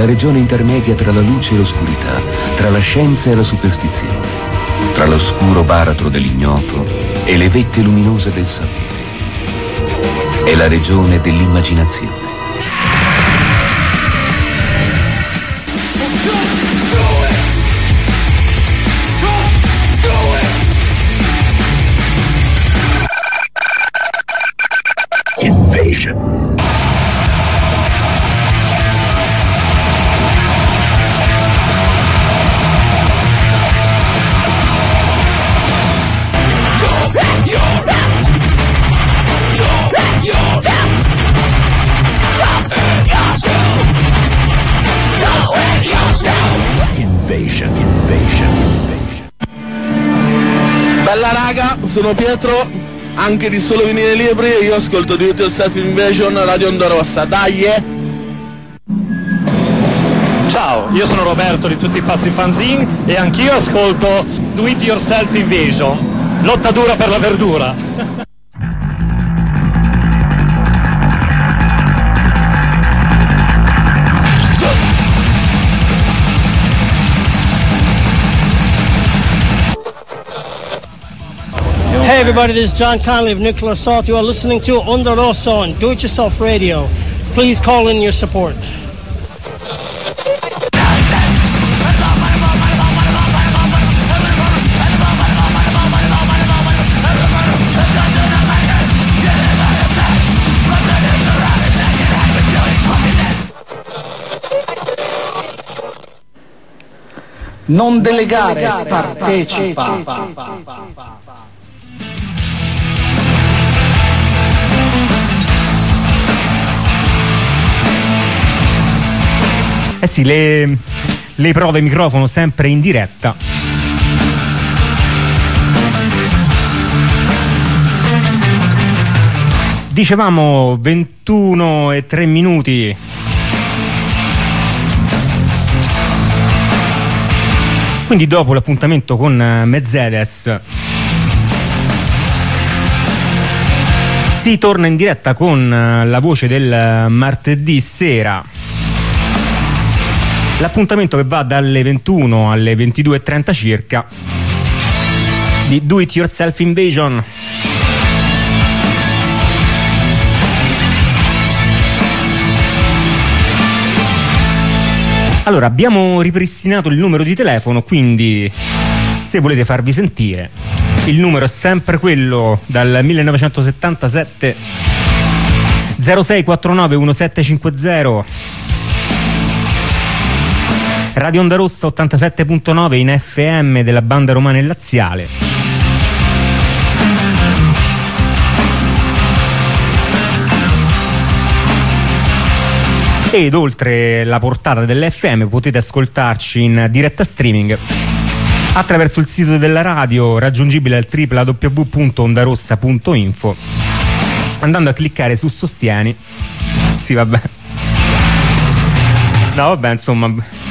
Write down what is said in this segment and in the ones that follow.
la regione intermedia tra la luce e l'oscurità, tra la scienza e la superstizione, tra l'oscuro baratro dell'ignoto e le vette luminose del sapere. È la regione dell'immaginazione. Invasion. Bella raga, sono Pietro, anche di Solo Vinili Libri, e io ascolto Do It Yourself Invasion, Radio Onda Rossa, dai! Ciao, io sono Roberto di Tutti i Pazzi Fanzine e anch'io ascolto Do It Yourself Invasion, lotta dura per la verdura. Hey everybody, this is John Conley of Nuclear Assault. You are listening to Onda Rossa on Do It Yourself Radio. Please call in your support. Non delegare, partecipa. Eh sì, le prove microfono sempre in diretta. Dicevamo 21:03. Quindi dopo l'appuntamento con Mercedes si torna in diretta con la voce del martedì sera. L'appuntamento che va dalle 21 alle 22:30 circa di Do It Yourself Invasion. Allora, abbiamo ripristinato il numero di telefono, quindi se volete farvi sentire, il numero è sempre quello dal 1977 0649 1750. Radio Onda Rossa 87.9 in FM della banda romana e laziale. Ed oltre la portata dell'FM potete ascoltarci in diretta streaming attraverso il sito della radio, raggiungibile al www.ondarossa.info, andando a cliccare su Sostieni. Sì, vabbè. No, vabbè, insomma,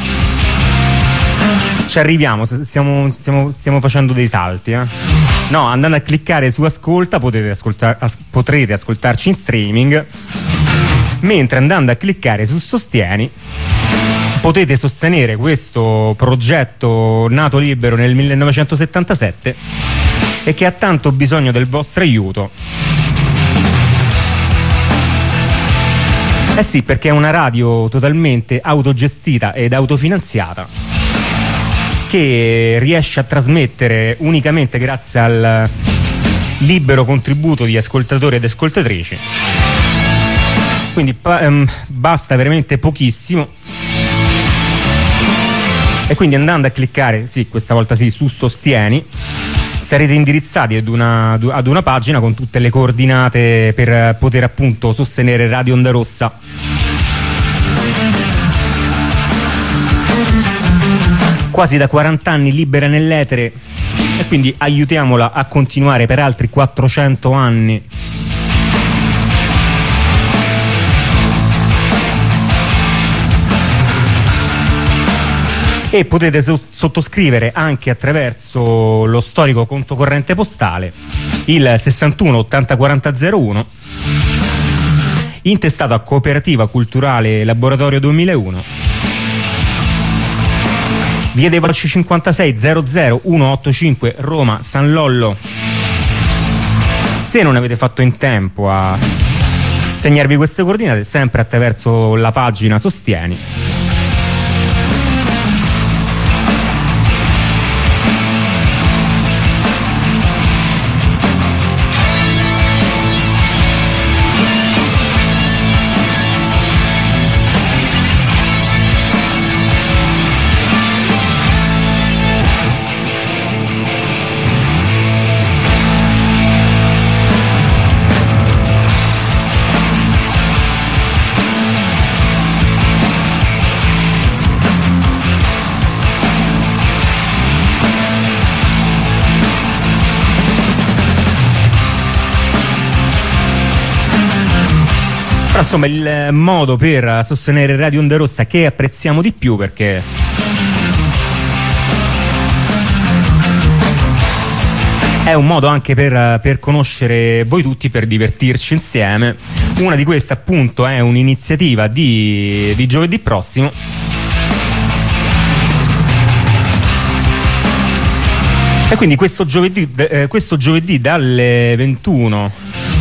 ci arriviamo, stiamo facendo dei salti, No, andando a cliccare su Ascolta potrete ascoltarci in streaming, mentre andando a cliccare su Sostieni potete sostenere questo progetto nato libero nel 1977 e che ha tanto bisogno del vostro aiuto. Eh sì, perché è una radio totalmente autogestita ed autofinanziata che riesce a trasmettere unicamente grazie al libero contributo di ascoltatori ed ascoltatrici. Quindi basta veramente pochissimo, e quindi andando a cliccare, sì, questa volta sì, su Sostieni, sarete indirizzati ad una pagina con tutte le coordinate per poter appunto sostenere Radio Onda Rossa. Quasi da 40 anni libera nell'etere, e quindi aiutiamola a continuare per altri 400 anni. E potete sottoscrivere anche attraverso lo storico conto corrente postale, il 61 80 40 01, intestato a Cooperativa Culturale Laboratorio 2001, Via dei Volsci 56 00 185 Roma San Lollo. Se non avete fatto in tempo a segnarvi queste coordinate, sempre attraverso la pagina Sostieni. Però insomma il modo per sostenere Radio Onda Rossa, che apprezziamo di più perché è un modo anche per conoscere voi tutti, per divertirci insieme. Una di queste appunto è un'iniziativa di giovedì prossimo, e quindi questo giovedì dalle 21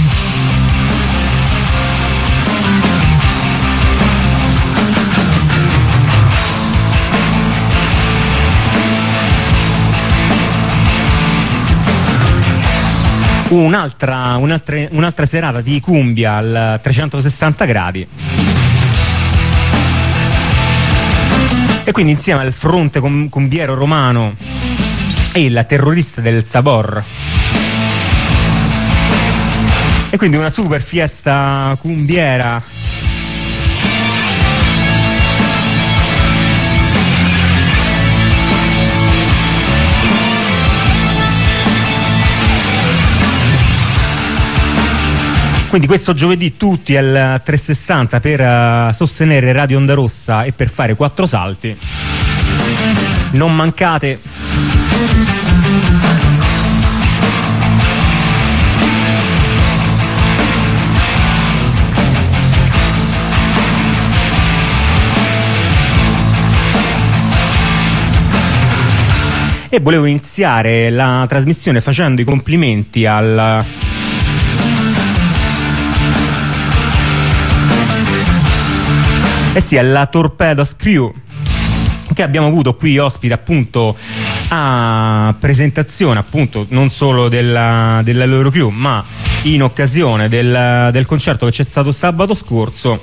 un'altra serata di cumbia al 360 gradi, e quindi insieme al fronte cumbiero romano e il terrorista del Sabor, e quindi una super fiesta cumbiera Quindi questo giovedì tutti al 360 per sostenere Radio Onda Rossa e per fare 4 salti. Non mancate. E volevo iniziare la trasmissione facendo i complimenti alla Torpedoes Crew, che abbiamo avuto qui ospite appunto a presentazione appunto non solo della loro crew, ma in occasione del concerto che c'è stato sabato scorso.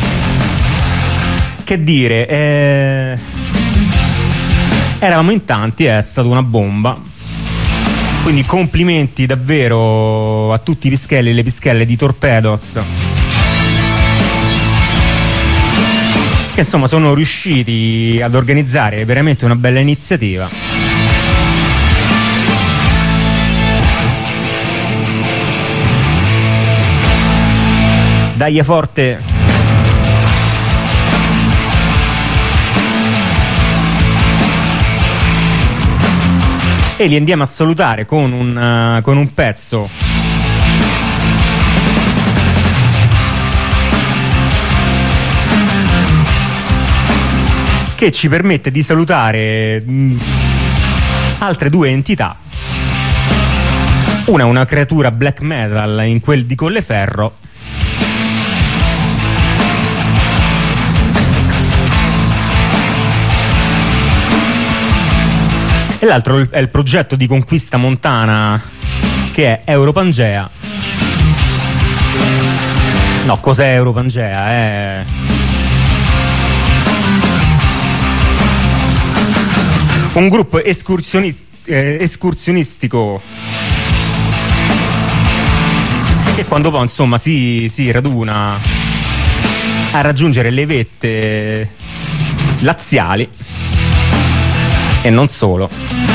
Che dire, eravamo in tanti, è stata una bomba, quindi complimenti davvero a tutti i pischelli e le pischelle di Torpedoes, che insomma sono riusciti ad organizzare veramente una bella iniziativa. Dai forte. E li andiamo a salutare con un pezzo che ci permette di salutare altre 2 entità. Una è una creatura black metal in quel di Colleferro, e l'altro è il progetto di conquista montana che è Europangea. No, cos'è Europangea? È un gruppo escursionistico che quando poi insomma si raduna a raggiungere le vette laziali e non solo.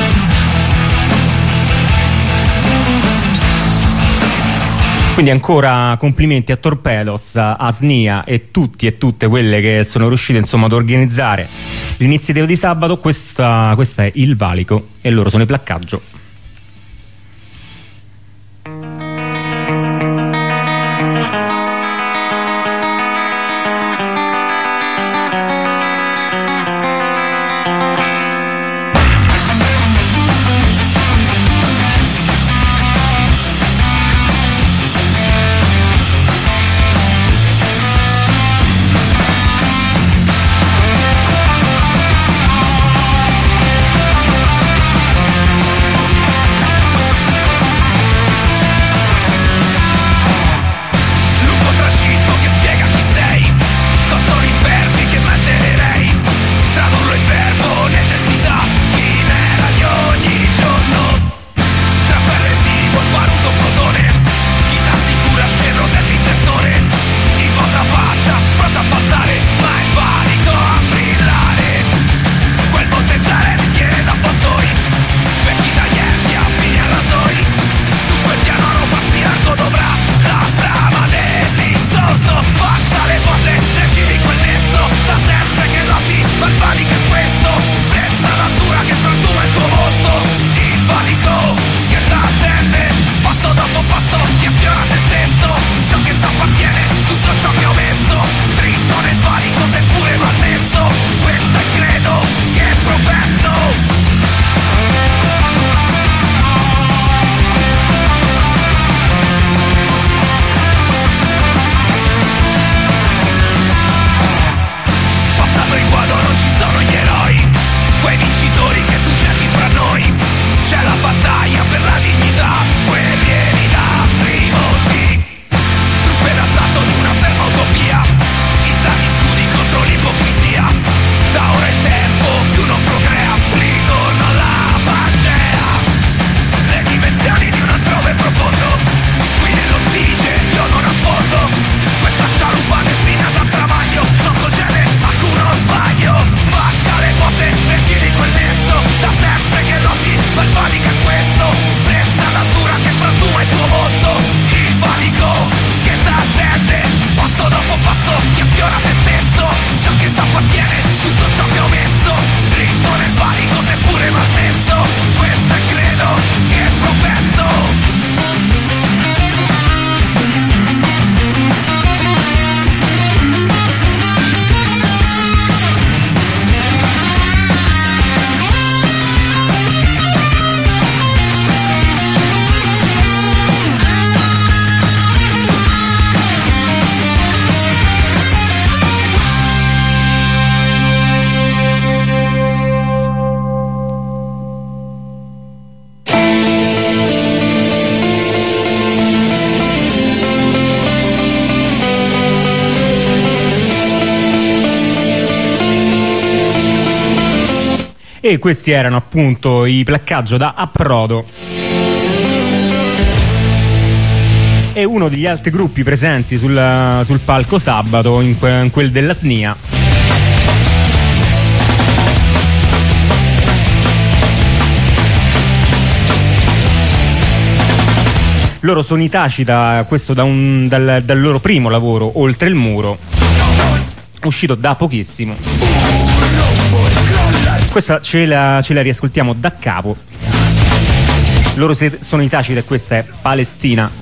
Quindi ancora complimenti a Torpedoes, a Snia e tutti e tutte quelle che sono riuscite insomma ad organizzare l'iniziativa di sabato. Questa è Il Valico e loro sono i Placcaggio. E questi erano appunto i Placcaggio da Approdo. E uno degli altri gruppi presenti sul palco sabato, in quel della SNIA. Loro sono i Tacita, questo dal loro primo lavoro, Oltre il muro, uscito da pochissimo. Questa ce la riascoltiamo da capo. Loro sono i Tacita e questa è Palestina.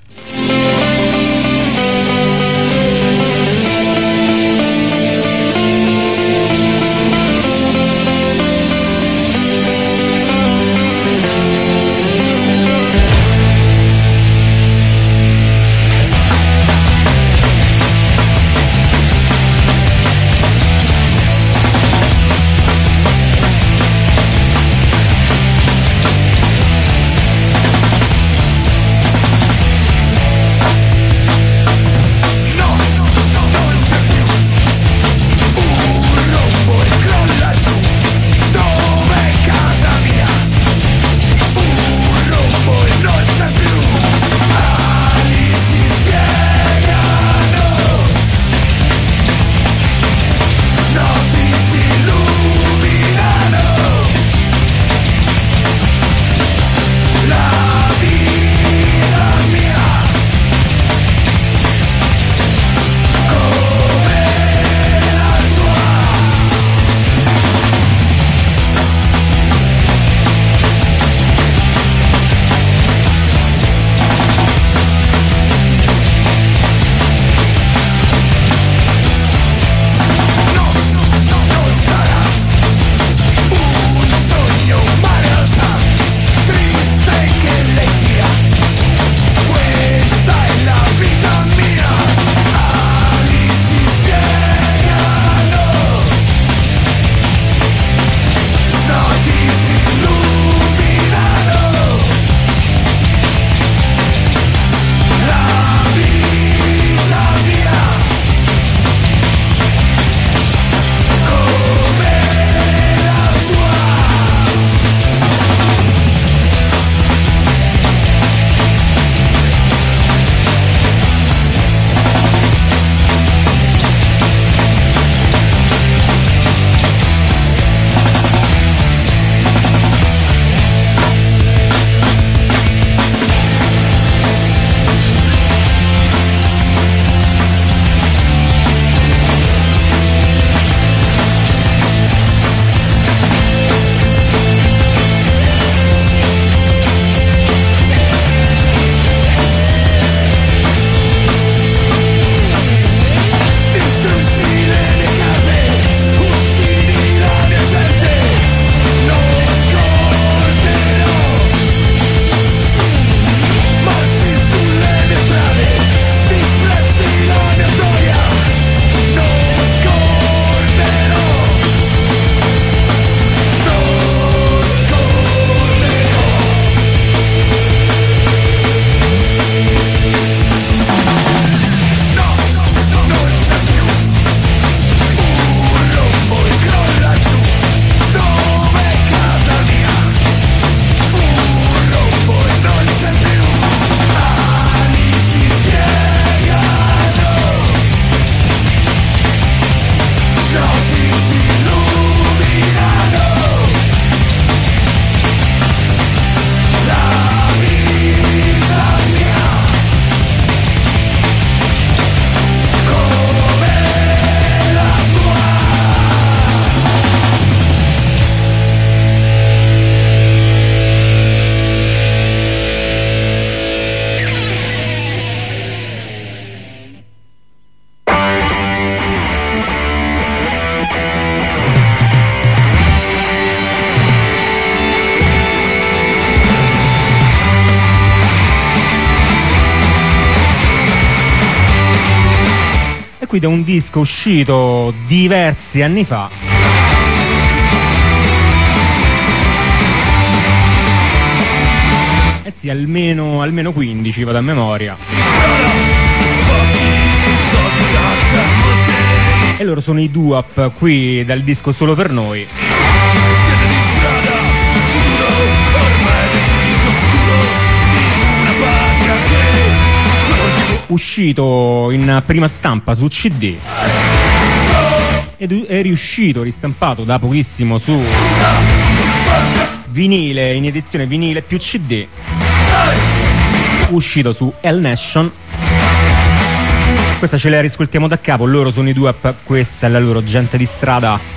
qui da un disco uscito diversi anni fa. Eh sì, almeno 15, vado a memoria. E loro sono i Doo-Wop, qui dal disco Solo per noi. uscito in prima stampa su CD ed è riuscito, ristampato da pochissimo su vinile, in edizione vinile più CD, uscito su L Nation. Questa ce la riscoltiamo da capo, loro sono i Doo-Wop, questa è la loro Gente di strada.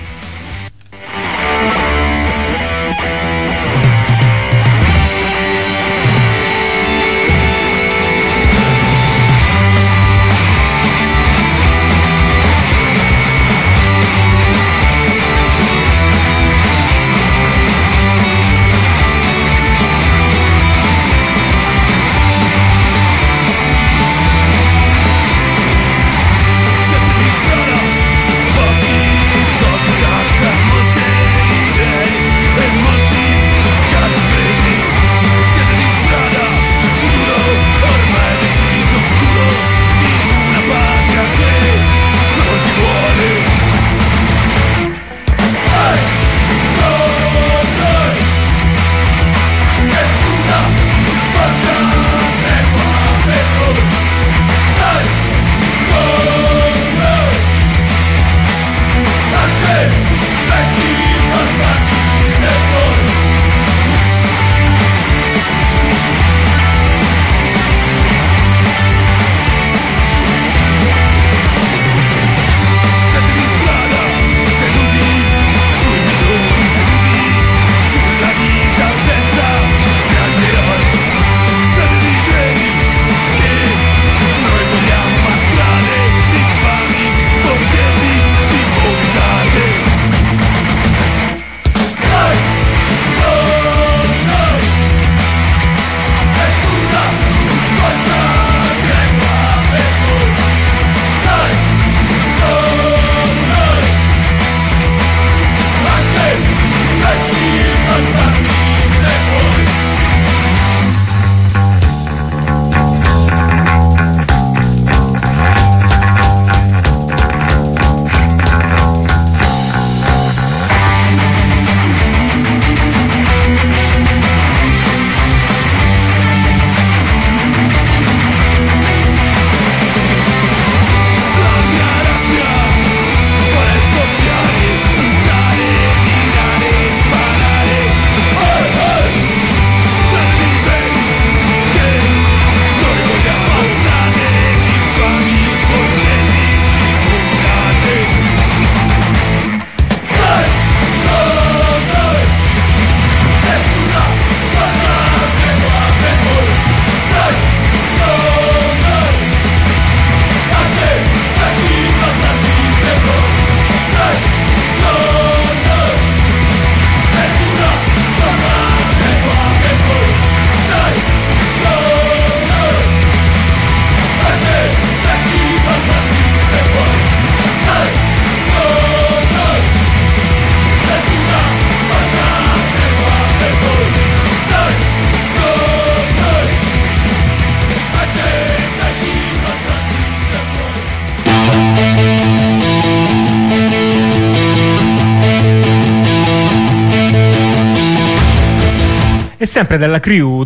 E sempre dalla crew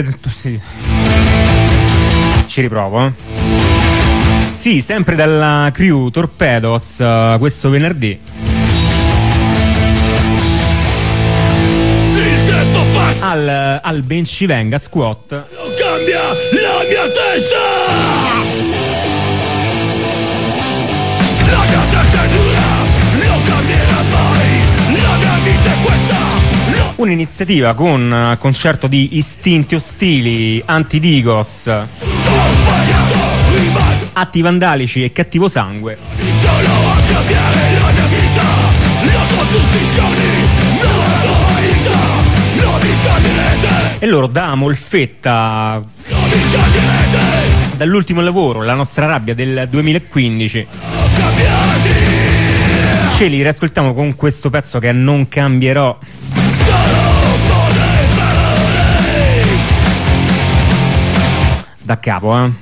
sì. Ci riprovo. Sì, sempre dalla crew Torpedos, questo venerdì. Il tempo passa. Al Bencivenga Squat. Non cambia la mia testa. La mia testa è dura, non cambierà mai. La mia vita è questa. Un'iniziativa con concerto di Istinti Ostili, Antidigos, Atti Vandalici e Cattivo Sangue. Solo a cambiare la mia vita, la tua tutti i giorni, non vita, non mi cambierete. E loro da Molfetta, non mi cambierete. Dall'ultimo lavoro, La nostra rabbia del 2015. Non cambiati. Ce li riascoltiamo con questo pezzo che è Non cambierò. Da capo, eh?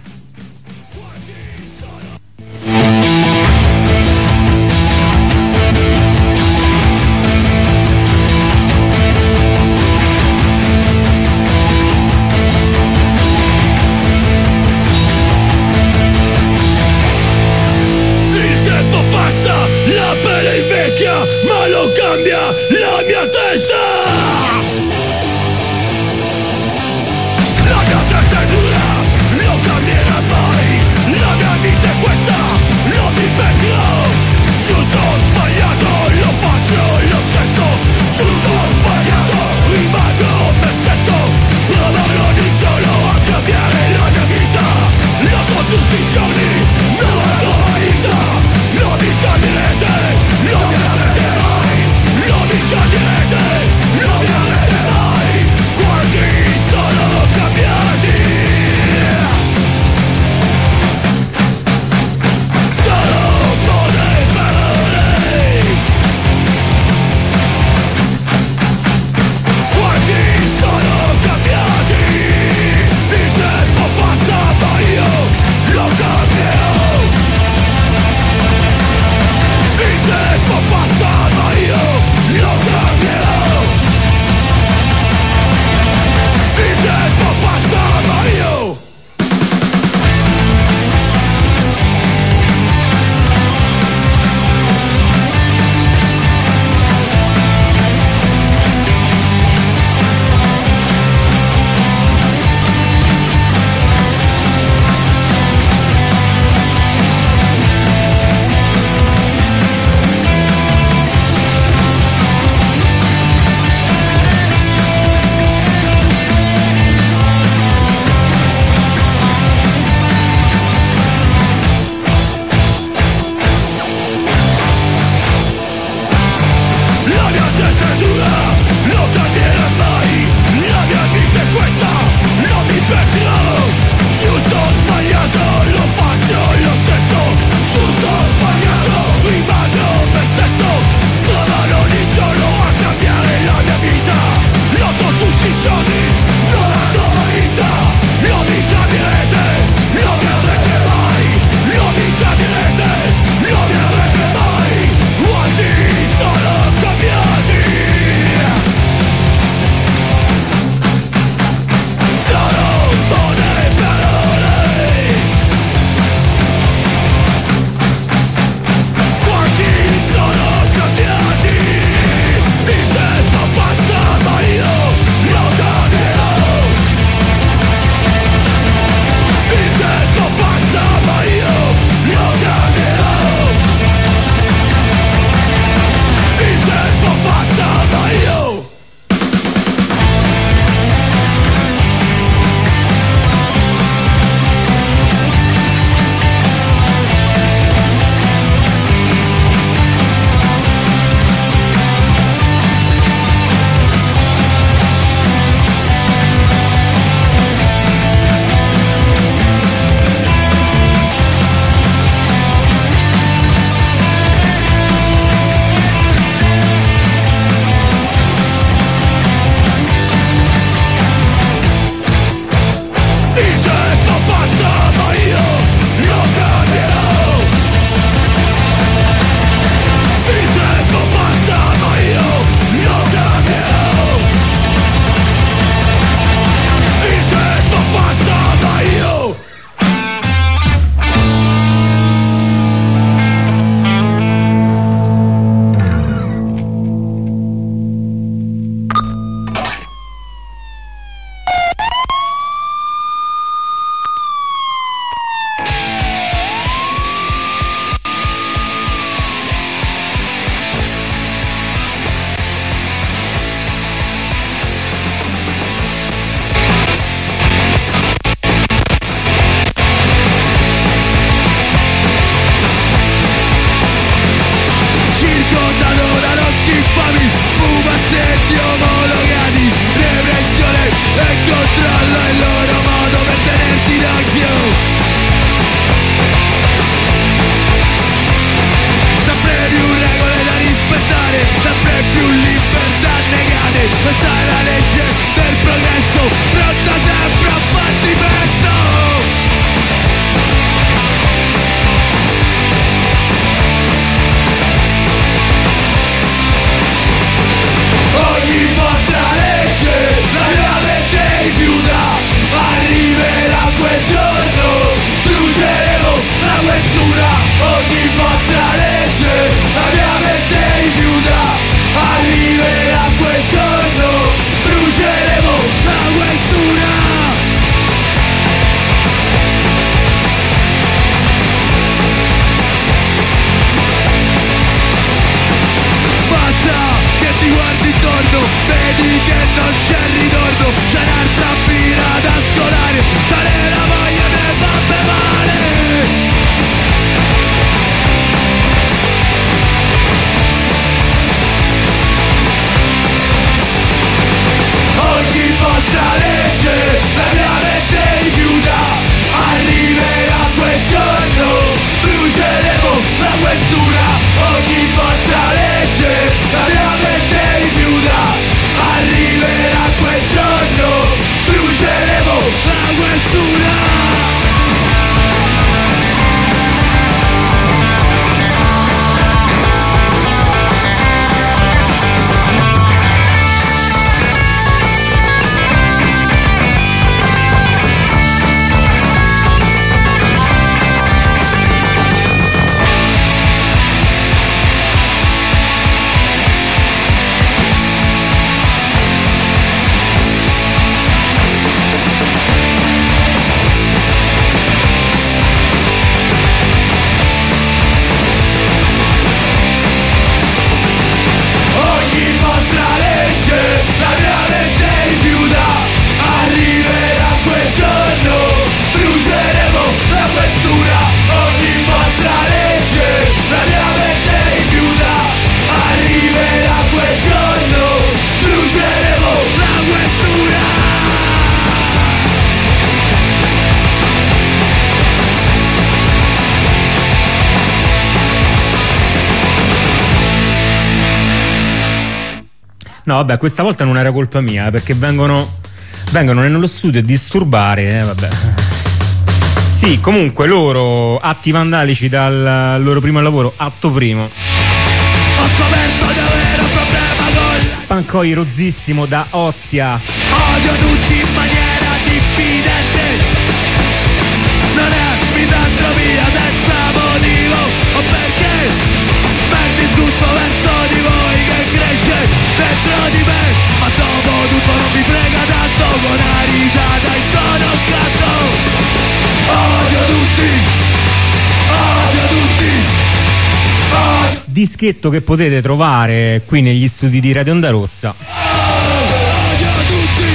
No, vabbè, questa volta non era colpa mia, perché vengono nello studio a disturbare, vabbè. Sì, comunque loro, atti vandalici dal loro primo lavoro, atto primo. Ho scoperto di avere un problema con la Pancoi rozzissimo da Ostia. odio tutti in maniera diffidente. Non è misandropia senza motivo, o perché perdi tutto verso di voi che cresce dentro di me. Ma dopo tutto non mi frega tanto, con una risata e sono un gatto. Odio tutti, odio tutti, odio. Dischetto che potete trovare qui negli studi di Radio Onda Rossa. Odio tutti.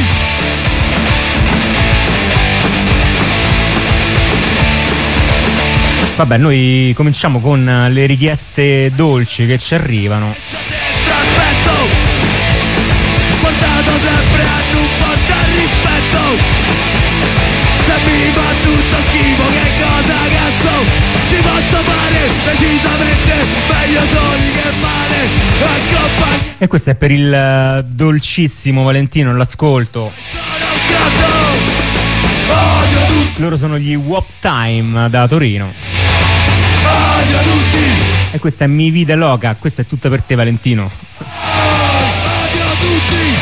Vabbè, noi cominciamo con le richieste dolci che ci arrivano. Aspetto, portato sempre a un po' di rispetto. Se mi fa tutto schifo, che cosa cazzo ci posso fare? Decisamente meglio soli che male accompagnati. E questo è per il dolcissimo Valentino all'ascolto. Sono un gatto. Odio tutti, Loro sono gli Wop Time da Torino. odio tutti, E questa è Mi Vide Loca. Questa è tutta per te, Valentino. odio tutti.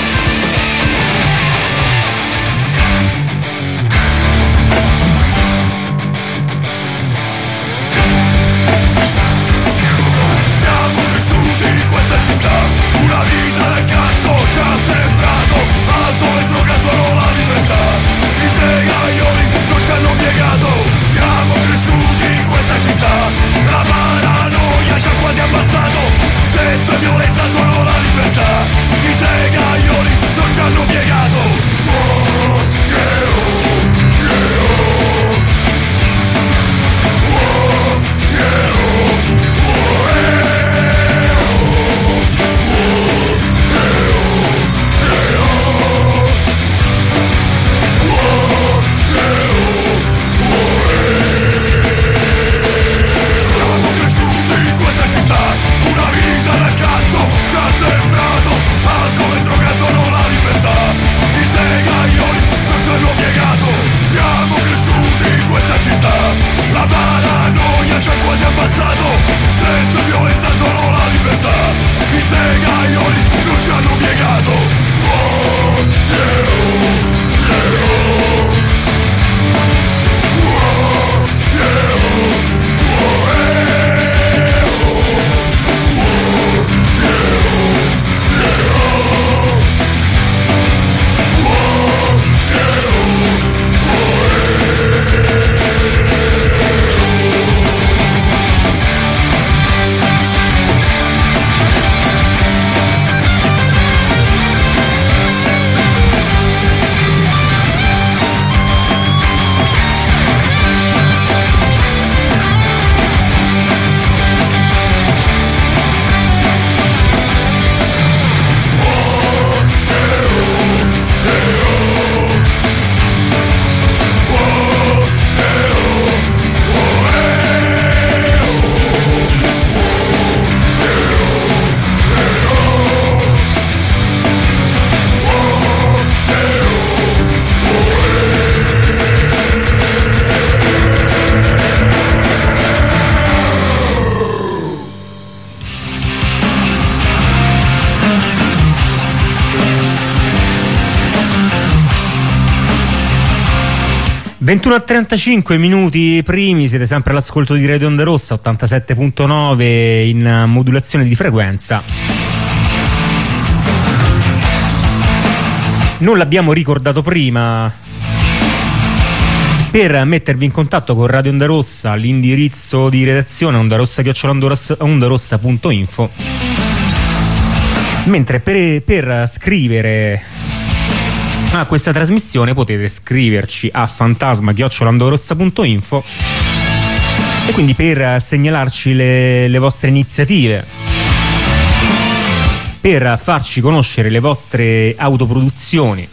Siamo cresciuti in questa città, una vita del cazzo ci ha sembrato, alzo e droga solo la libertà, i segaioli non ci hanno piegato. Siamo cresciuti in questa città, la paranoia ci ha quasi ammazzato, sesso e violenza solo la libertà, i segaioli non ci hanno piegato. Oh, yeah, oh, yeah, oh. Oh, yeah, oh. Siamo cresciuti in questa città, una vita del cazzo ci ha sembrato, alcol e droga sono la libertà, i segaioli non ci hanno piegato. Siamo cresciuti in questa città, la paranoia ci ha quasi ammazzato, sesso e violenza sono la libertà, i segaioli non ci hanno piegato. Oh, yeah, oh, yeah, oh. Oh, yeah, oh. Ventuno a 35 minuti primi, siete sempre all'ascolto di Radio Onda Rossa 87.9 in modulazione di frequenza. Non l'abbiamo ricordato prima. Per mettervi in contatto con Radio Onda Rossa, l'indirizzo di redazione ondarossa.info, mentre per scrivere a questa trasmissione potete scriverci a fantasma@ondorossa.info, e quindi per segnalarci le vostre iniziative, per farci conoscere le vostre autoproduzioni,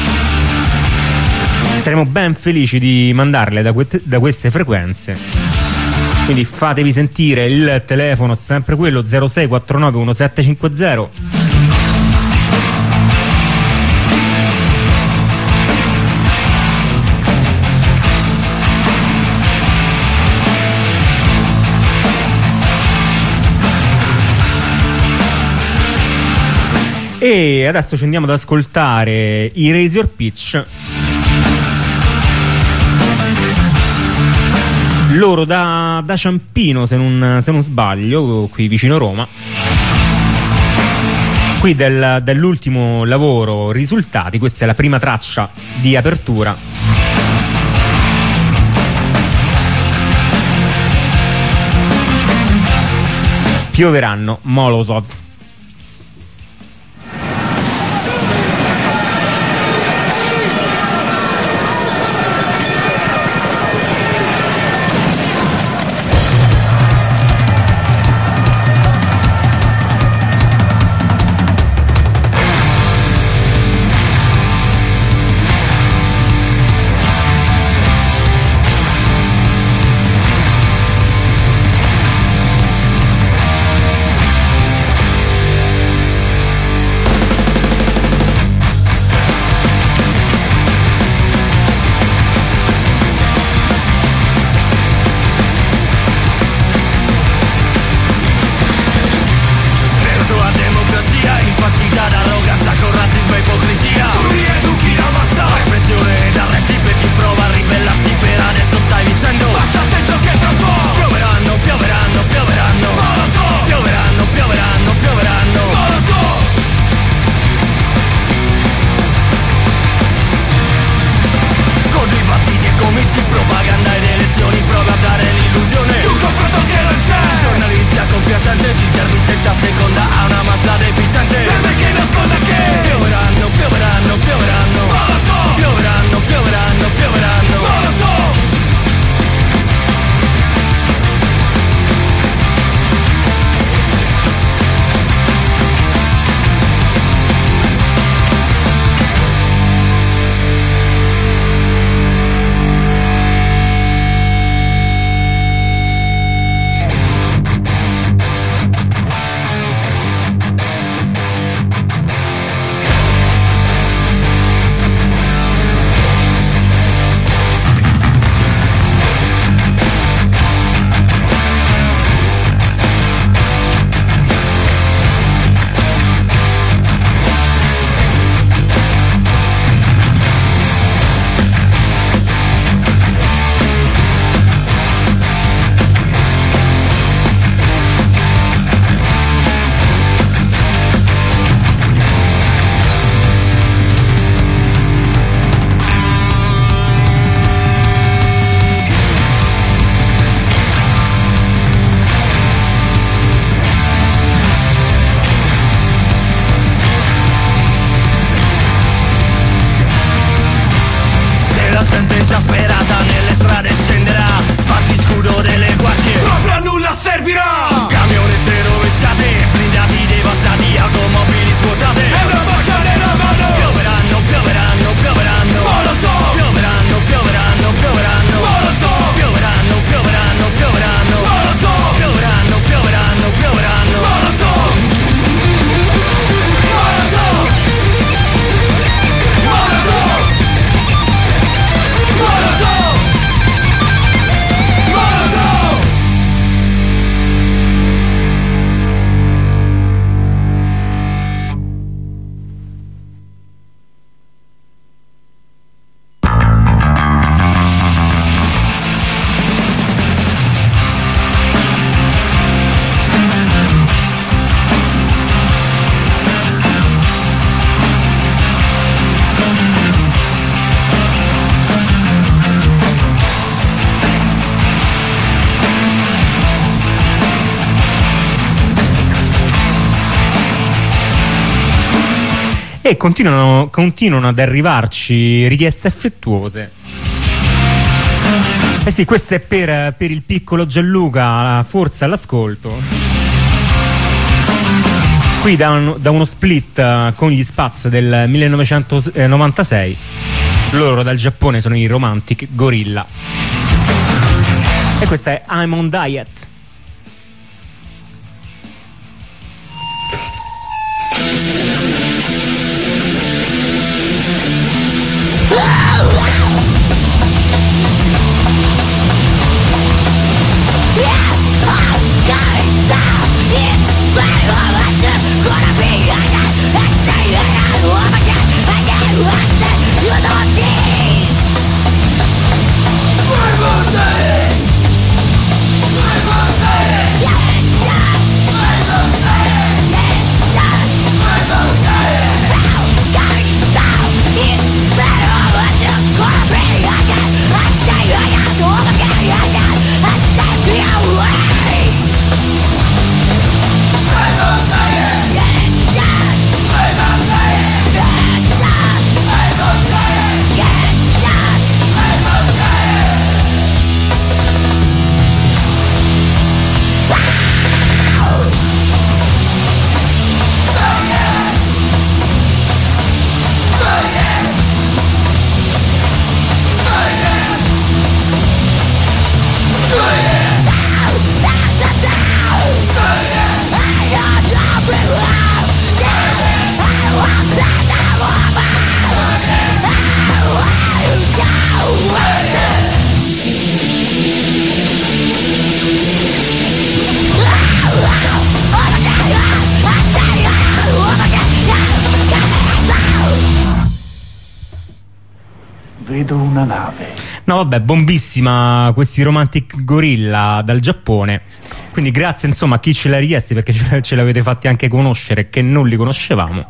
saremo ben felici di mandarle da queste frequenze. Quindi fatevi sentire, il telefono è sempre quello 0649 1750. E adesso ci andiamo ad ascoltare i Razor Pitch. Loro da Ciampino, se non sbaglio, qui vicino Roma. Qui dell'ultimo lavoro Risultati, questa è la prima traccia di apertura. Pioveranno Molotov. esasperata nelle strade scenderà, fatti scudo delle guardie, proprio a nulla servirà. Camionette rovesciate, blindati devastati, automobili svuotate, è una boccia nella mano. Pioveranno, pioveranno, pioveranno Molotov. Pioveranno, pioveranno, pioveranno Molotov. Pioveranno, pioveranno, pioveranno Molotov. Pioveranno, pioveranno, pioveranno Molotov. Molotov. Molotov. Molotov! Molotov! E continuano ad arrivarci richieste affettuose. Eh sì, questo è per il piccolo Gianluca, forse all'ascolto. Qui da uno split con gli Spaz del 1996. Loro dal Giappone sono i Romantic Gorilla. E questa è I'm on Diet. Gonna be nave. No vabbè, bombissima questi Romantic Gorilla dal Giappone. Quindi grazie insomma a chi ce l'ha richiesti, perché ce l'avete fatti anche conoscere, che non li conoscevamo.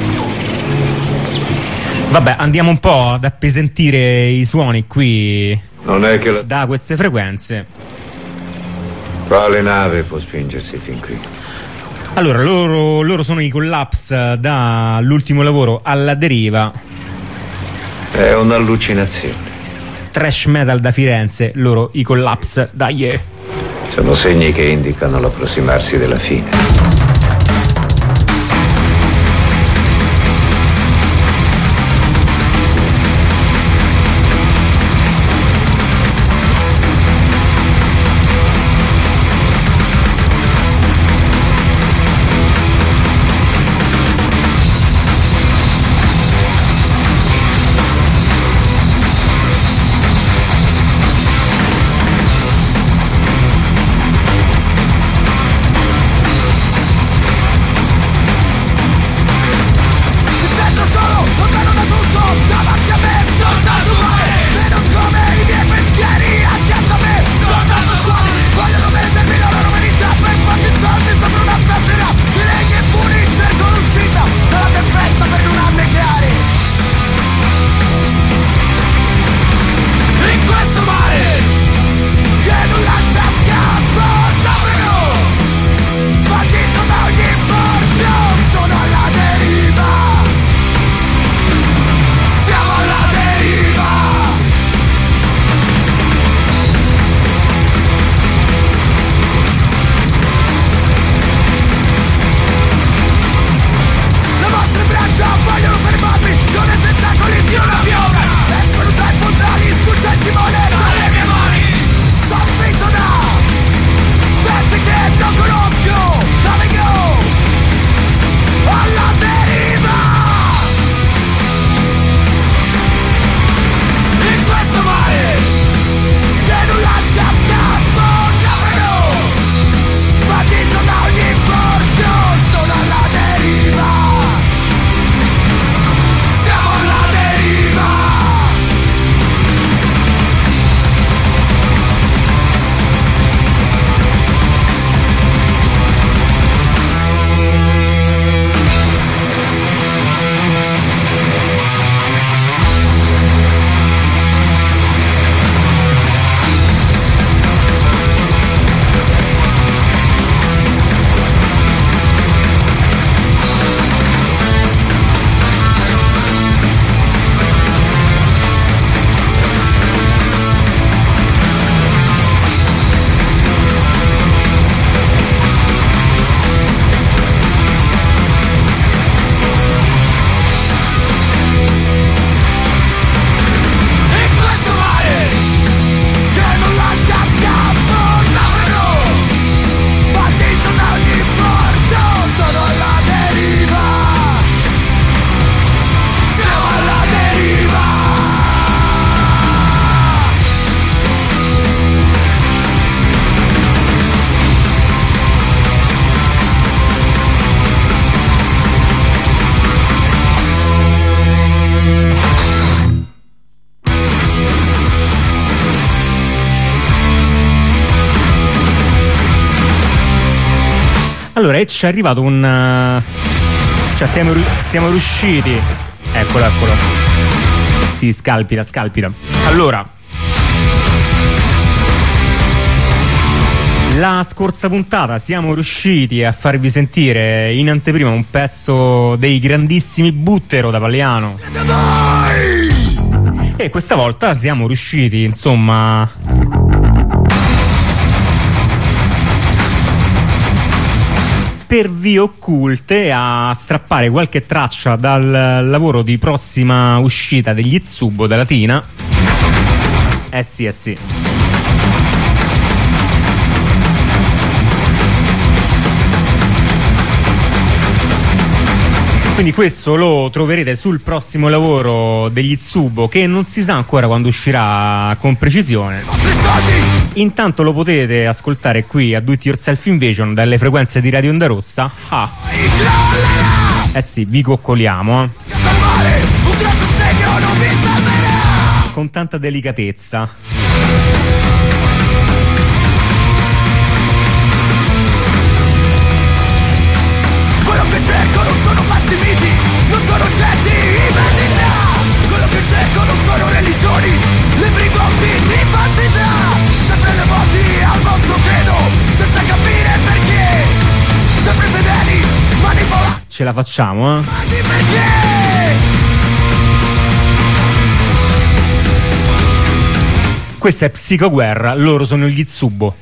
Vabbè, andiamo un po' ad appesantire i suoni qui Non è che da queste frequenze. Quale nave può spingersi fin qui? Allora, loro sono i Collapse dall'ultimo lavoro Alla deriva. È un'allucinazione. Thrash metal da Firenze, loro i Collapse da Yeah. Sono segni che indicano l'approssimarsi della fine. Allora, ci è arrivato un... cioè siamo riusciti... Eccolo. Sì, scalpita. Allora, la scorsa puntata siamo riusciti a farvi sentire in anteprima un pezzo dei grandissimi Buttero da Paliano. E questa volta siamo riusciti, insomma... per vie occulte a strappare qualche traccia dal lavoro di prossima uscita degli Itsubo da Latina. Sì. Quindi questo lo troverete sul prossimo lavoro degli Itsubo, che non si sa ancora quando uscirà con precisione. Intanto lo potete ascoltare qui a Do It Yourself Invasion dalle frequenze di Radio Onda Rossa. Sì, vi coccoliamo. con tanta delicatezza. Quello che cerco non sono falsi miti, non sono oggetti in vendita. Quello che cerco non sono religioni, libri gonfi di falsità. Sempre devoti al vostro credo, senza capire perché. Sempre fedeli, manipolati. Ce la facciamo, Perché? Questa è Psicoguerra, loro sono gli Zubo.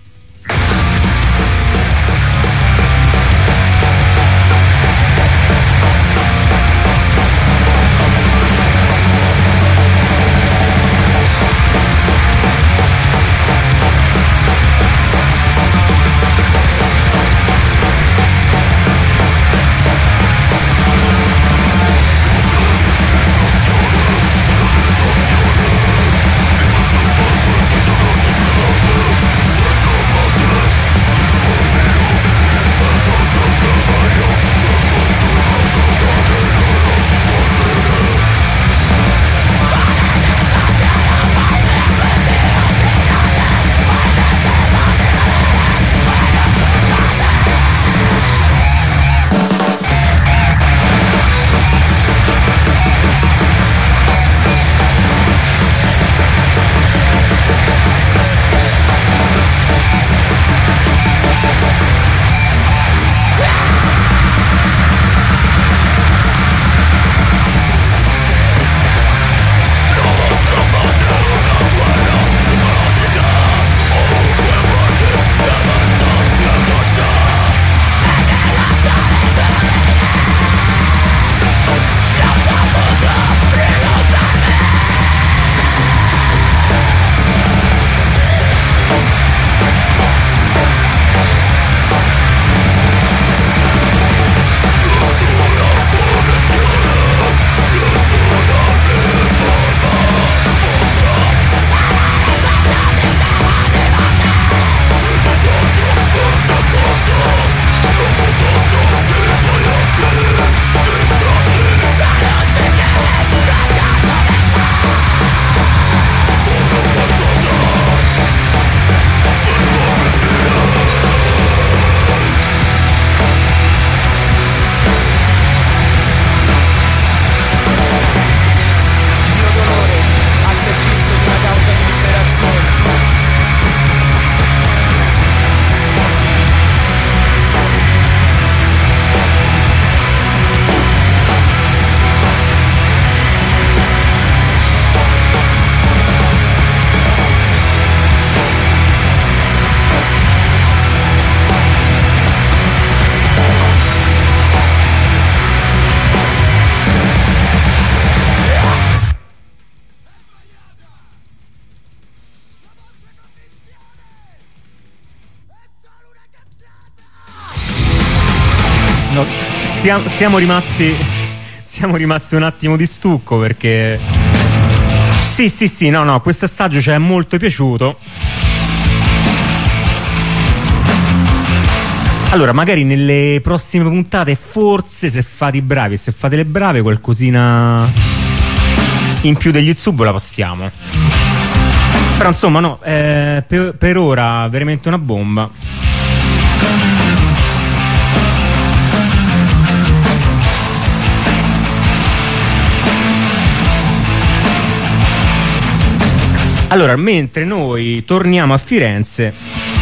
No, siamo rimasti un attimo di stucco perché sì, no, questo assaggio ci è molto piaciuto. Allora, magari nelle prossime puntate, forse se fate i bravi e se fate le brave, qualcosina in più degli Zubo la passiamo. Però insomma no, per ora veramente una bomba. Allora, mentre noi torniamo a Firenze,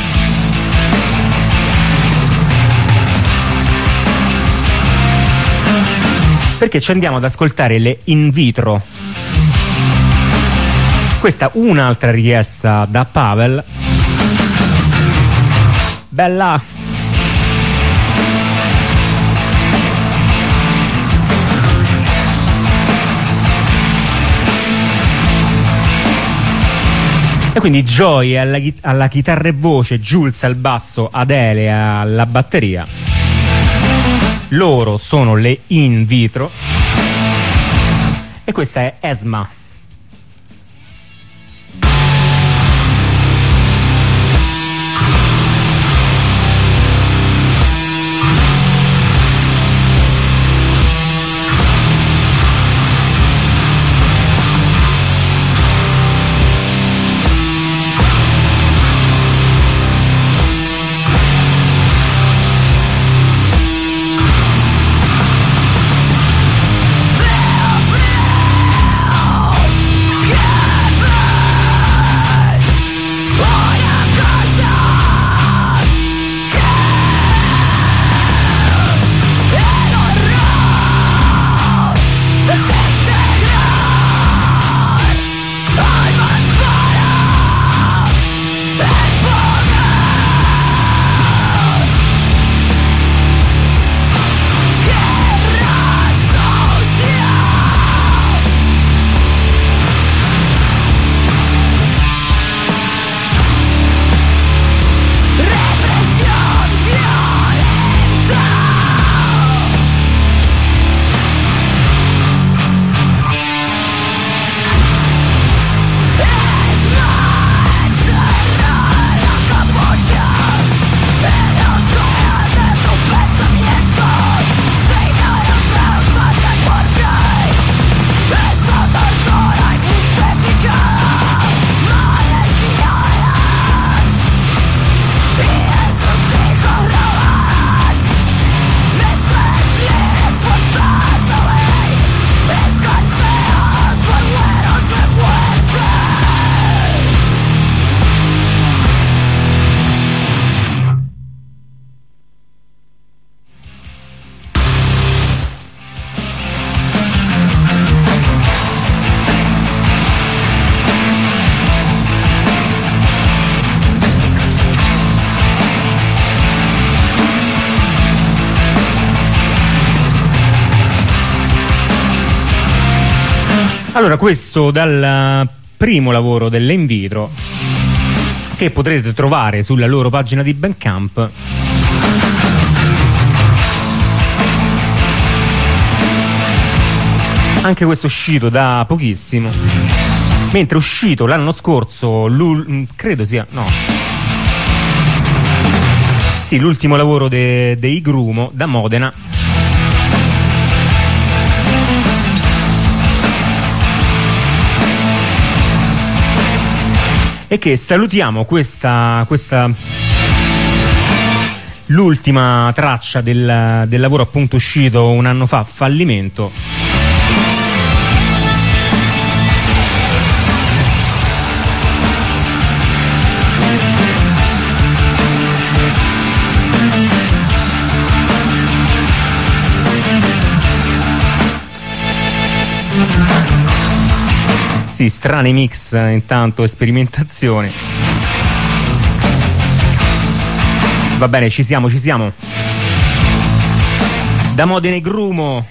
perché ci andiamo ad ascoltare le In Vitro. Questa un'altra richiesta da Pavel. Bella. E quindi Joy alla chitarra e voce, Jules al basso, Adele alla batteria. Loro sono le In Vitro. E questa è Esma. Allora, questo dal primo lavoro delle In Vitro, che potrete trovare sulla loro pagina di Bandcamp. Anche questo è uscito da pochissimo, mentre è uscito l'anno scorso, credo sia, no, sì, l'ultimo lavoro dei Grumo da Modena. E che salutiamo questa l'ultima traccia del lavoro appunto uscito un anno fa, Fallimento. Sì, strani mix, intanto sperimentazione. Va bene, ci siamo. Da Modena e Grumo.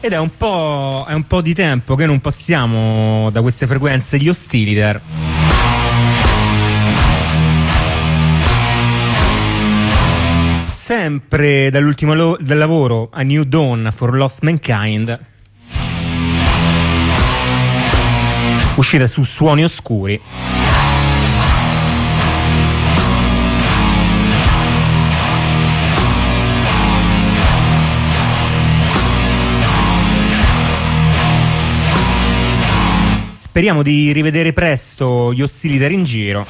Ed è un po' di tempo che non passiamo da queste frequenze gli Hostiliter. Sempre dall'ultimo del lavoro A New Dawn for Lost Mankind, uscita su Suoni Oscuri. Speriamo di rivedere presto gli Hostiliter in giro.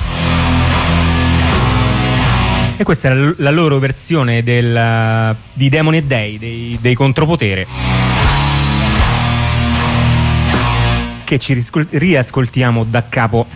E questa è la loro versione di Demoni e Dei, dei Contropotere, che ci riascoltiamo da capo.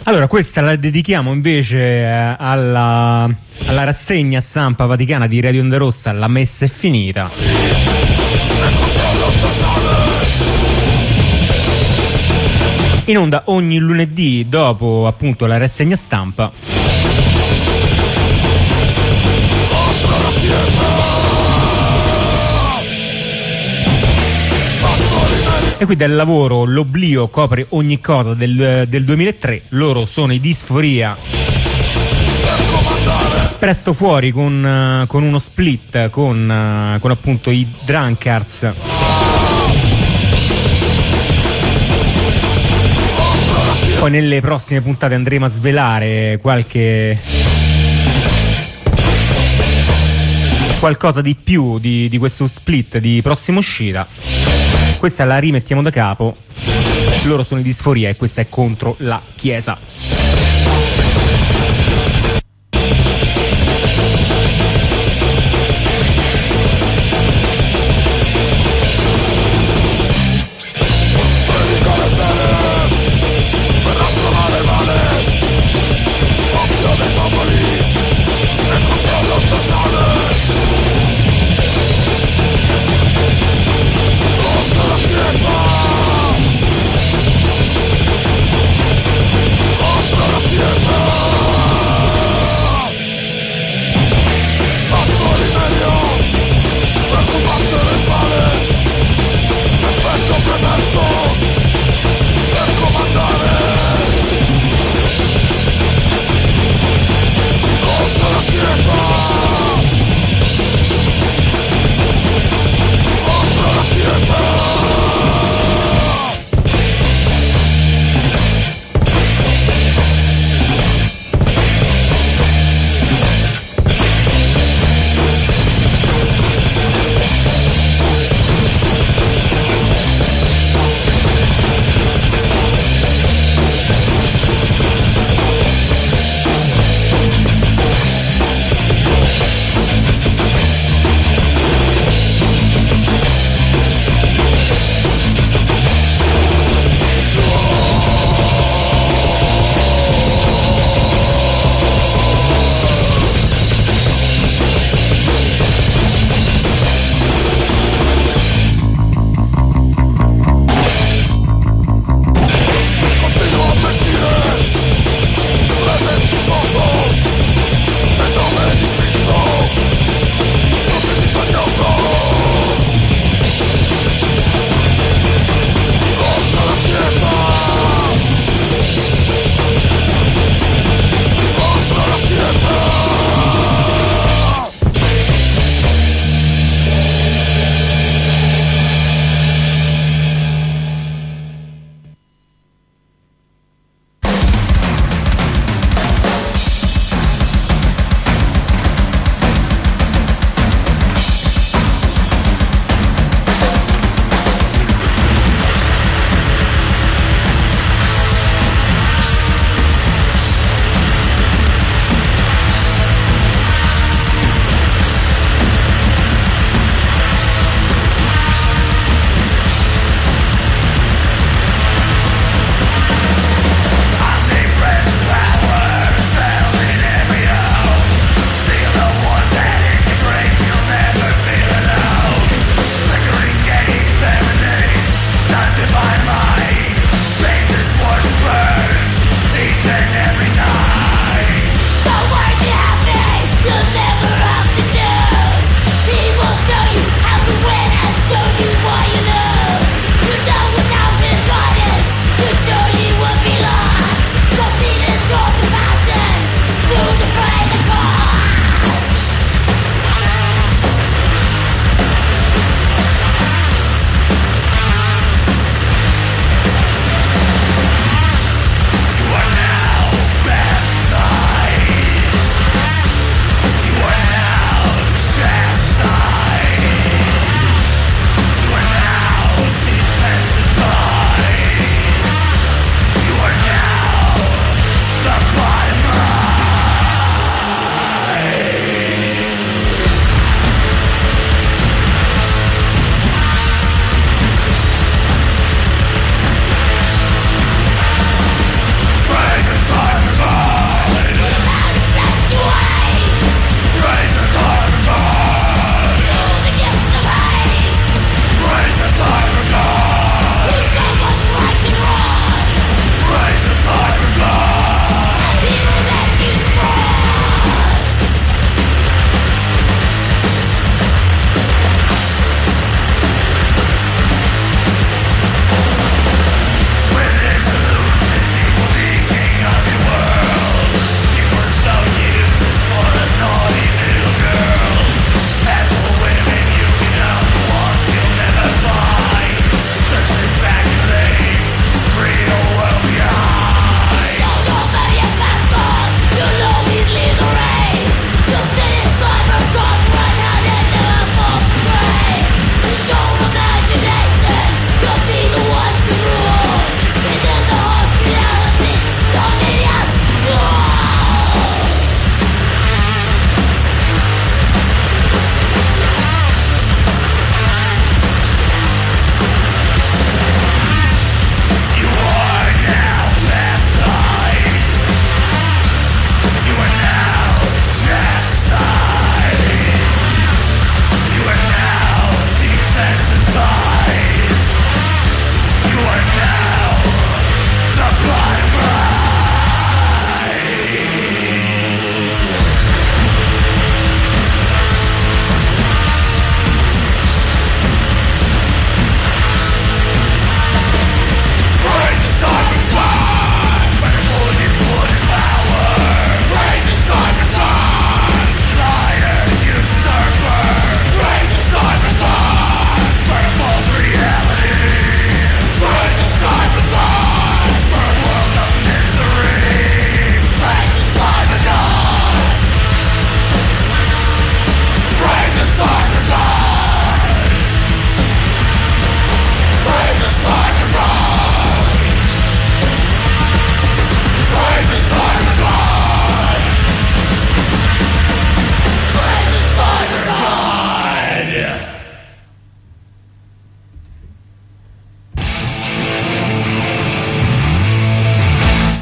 Allora, questa la dedichiamo invece alla rassegna stampa vaticana di Radio Onda Rossa, La messa è finita. In onda ogni lunedì dopo appunto la rassegna stampa. E qui del lavoro L'oblio copre ogni cosa del 2003. Loro sono i Disforia, presto fuori con uno split con appunto i Drunkards. Poi nelle prossime puntate andremo a svelare qualcosa di più di questo split di prossima uscita. Questa la rimettiamo da capo. Loro sono i Disforia e questa è Contro la Chiesa.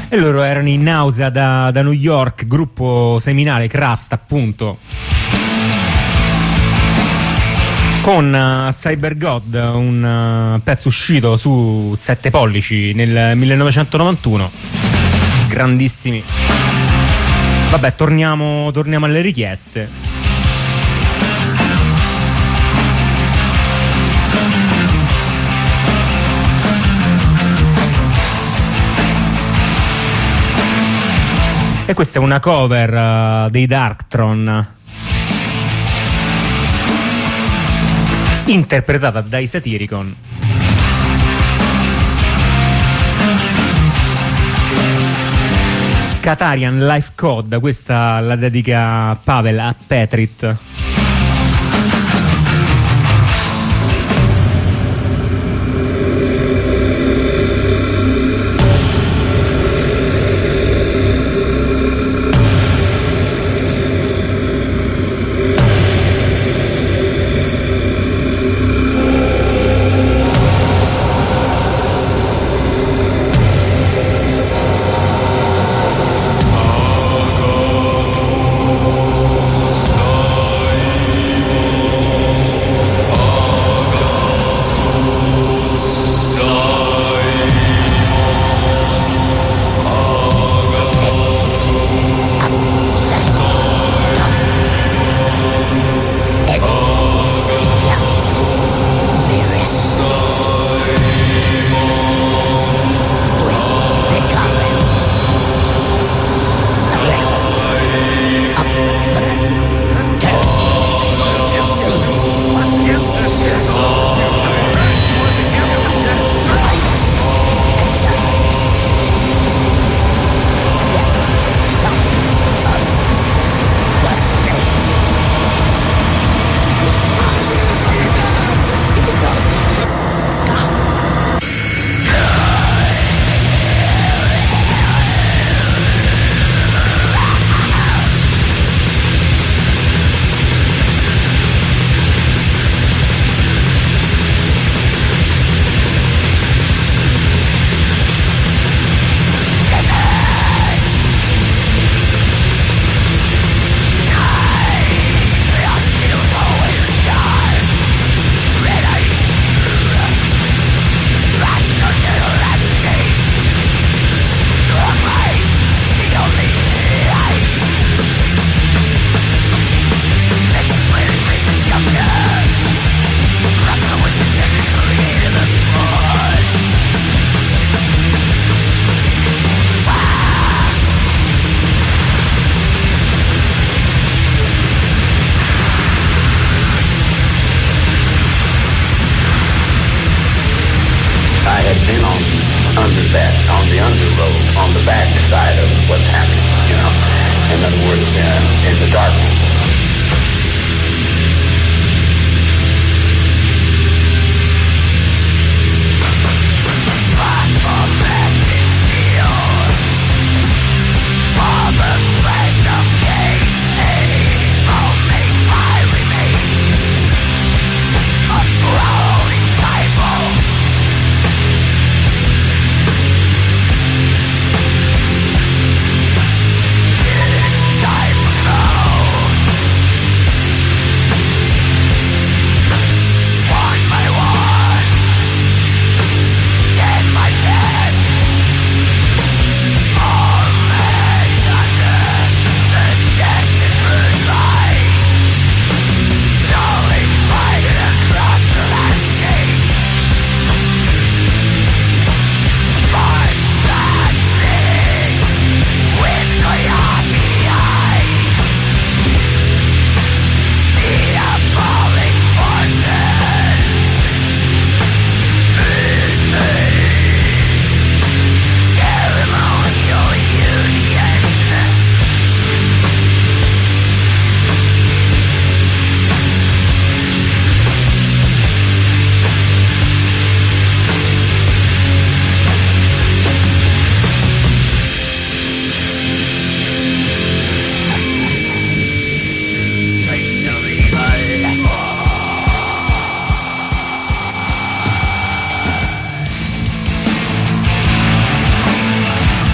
E loro erano in Nausea da New York, gruppo seminale, Crust appunto, con Cyber God, un pezzo uscito su 7 pollici nel 1991. Grandissimi. Vabbè, torniamo alle richieste. E questa è una cover dei Darktron, interpretata dai Satyricon. Katarian Life Code, questa la dedica Pavel a Petrit.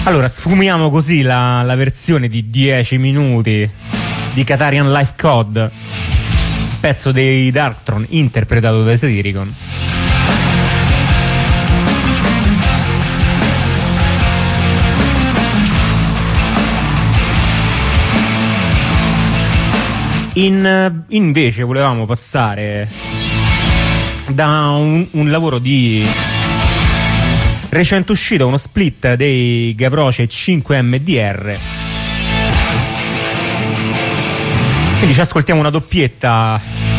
Allora, sfumiamo così la versione di 10 minuti di Katarian Life Code, pezzo dei Darkthrone interpretato da Satyricon. Invece volevamo passare da un lavoro di recente uscita, uno split dei Gavroche 5MDR. Quindi ci ascoltiamo una doppietta,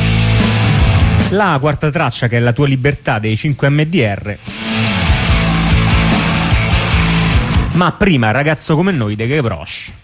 la quarta traccia che è La tua libertà dei 5MDR, ma prima Ragazzo come noi dei Gavroche.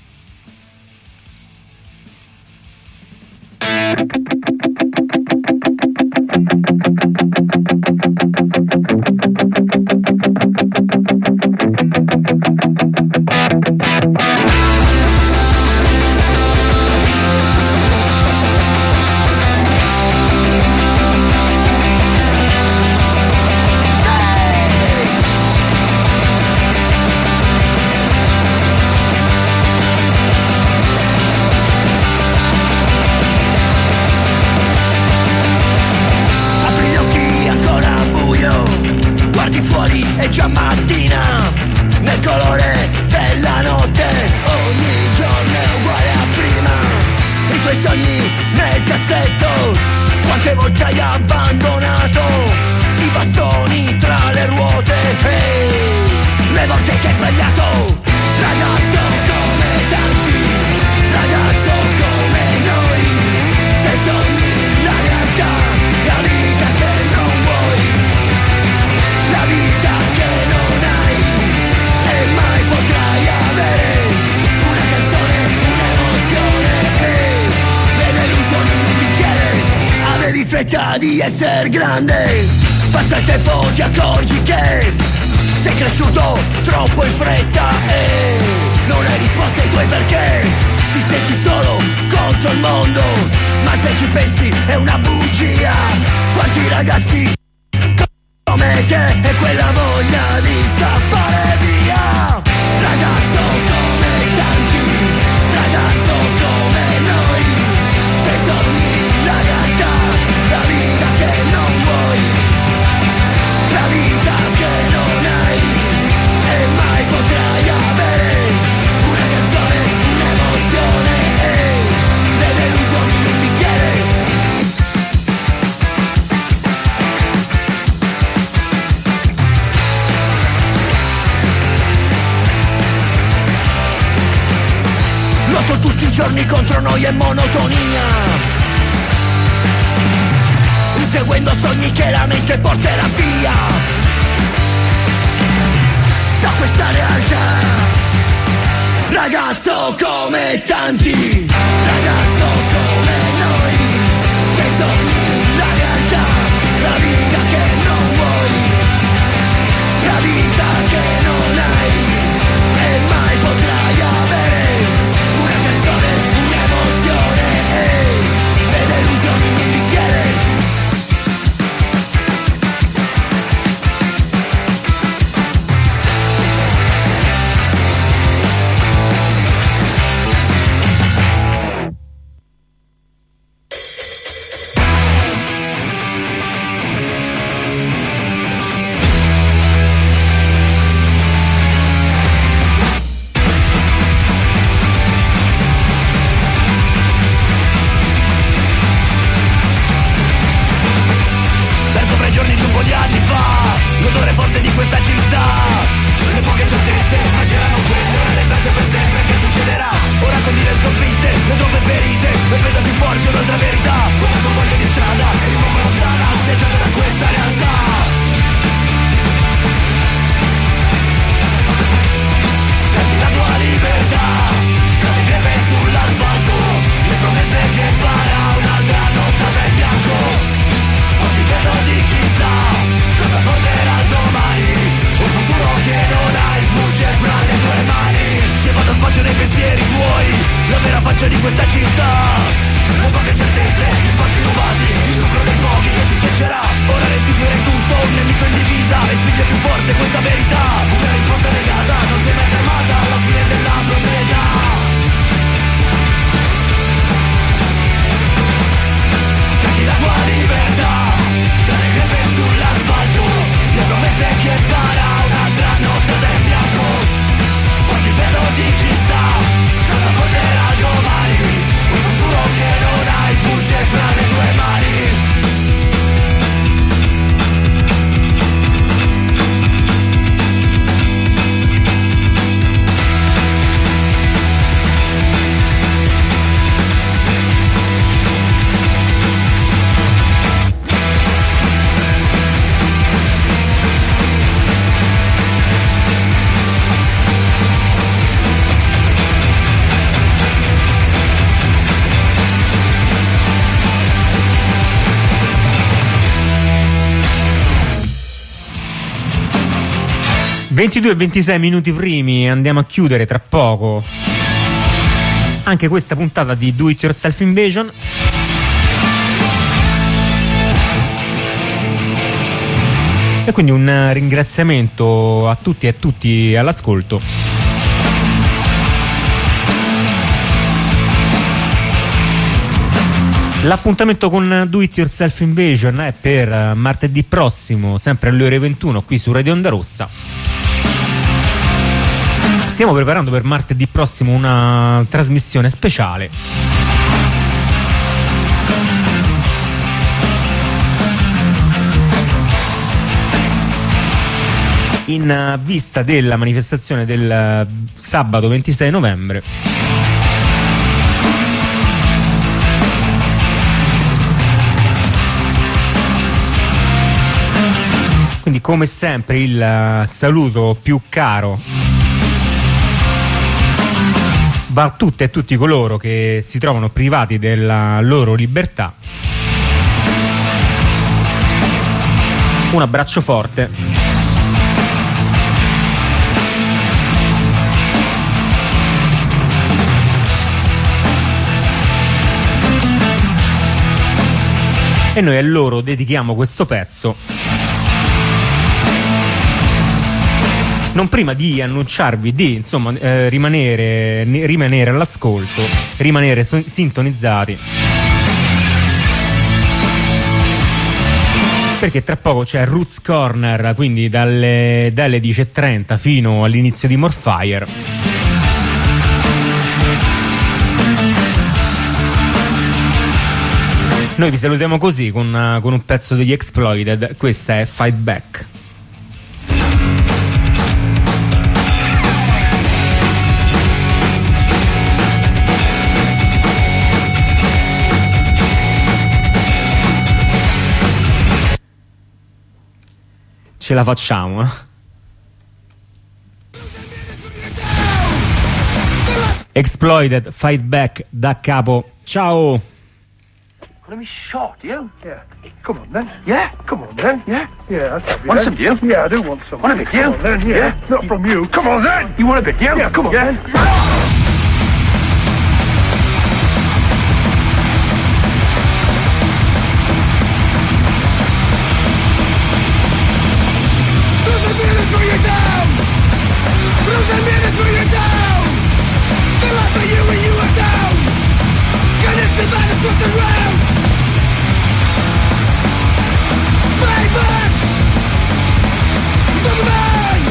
Di essere grande, passa il tempo, ti accorgi che sei cresciuto troppo in fretta e non hai risposte ai tuoi perché. Ti senti solo contro il mondo, ma se ci pensi è una bugia. Quanti ragazzi come te e quella voglia di scappare via. Ragazzo come tanti, ragazzo come noi, che sogni la realtà, la vita che non vuoi, la vita che non hai e mai potrai avere. Una canzone, un'emozione e le delusioni in un bicchiere. Lotto tutti i giorni contro noi e monotonia, seguendo sogni che la mente porterà via da questa realtà. Ragazzo come tanti, ragazzo come noi, che sogni la realtà, la vita che non vuoi, la vita che non hai e mai potrai avere. Una canzone, un'emozione e le delusioni in un bicchiere. L'odore forte di questa città, le poche certezze, ma c'erano quelle, ora le perse per sempre, che succederà? Ora conti le sconfitte, le troppe ferite, le pesa più forti un'altra verità, quella con voglia di strada, e rimuovo lontana, schiacciata da questa realtà. Cerchi la tua libertà, trovi greve sull'asfalto, le promesse che farà un'altra notte in bianco, ogni peso di chissà cosa porterà domani, un futuro che non hai sfugge fra le tue mani. Si è fatto spazio nei pensieri tuoi, la vera faccia di questa città, le poche certezze, gli spazi rubati, il lucro dei pochi che ci vincerà. Ora restituire tutto, un nemico in divisa e spinge più forte questa verità. Una risposta negata, non si è mai fermata alla fine della proprietà. Cerchi la tua libertà tra le crepe sull'asfalto, le promesse che sarà un'altra notte del bianco. Porti il peso di chi sa cosa porterà domani, un futuro che non hai sfugge fra le tue mani. e 26 minuti primi, andiamo a chiudere tra poco anche questa puntata di Do It Yourself Invasion. E quindi un ringraziamento a tutti e a tutti all'ascolto. L'appuntamento con Do It Yourself Invasion è per martedì prossimo, sempre alle ore 21 qui su Radio Onda Rossa. Stiamo preparando per martedì prossimo una trasmissione speciale in vista della manifestazione del sabato 26 novembre. Quindi come sempre il saluto più caro va a tutte e tutti coloro che si trovano privati della loro libertà. Un abbraccio forte. E noi a loro dedichiamo questo pezzo. Non prima di annunciarvi di insomma rimanere all'ascolto, rimanere sintonizzati, perché tra poco c'è Roots Corner, quindi dalle 10:30 fino all'inizio di Morfire. Noi vi salutiamo così con un pezzo degli Exploited. Questa è Fight Back. Ce la facciamo. Exploited, Fight Back, da capo. Ciao. Let me shot you. Yeah. Come on then. Yeah. Come on then. Yeah. Yeah. Want some, do you? Yeah, I do want some. Want a bit, do you? Come on then. Yeah. Not from you. Come on then. You want a bit, do you? Yeah. Come on then. Fight back! Move on!